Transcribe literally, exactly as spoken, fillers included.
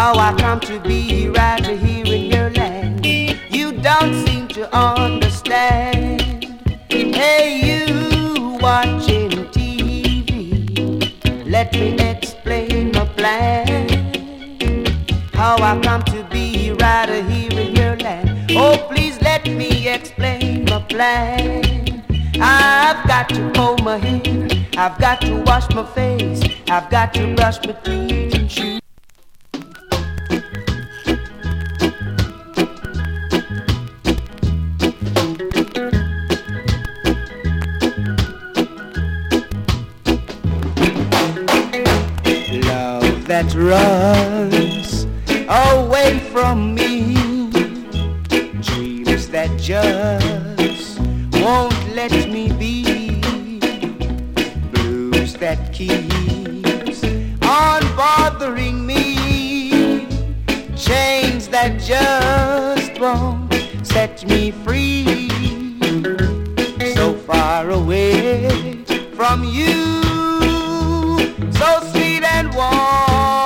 how I come to be right here in your land. You don't seem to understand. Hey, you watching T V, let me explain my plan. How I come to be right here in your land. Oh, please let me explain my plan. I've got to comb my hair, I've got to wash my face, I've got to brush my teeth and shoes. Love that runs away from me, dreams that just won't let me be, blues that keeps on bothering me, chains that just won't set me free, so far away from you.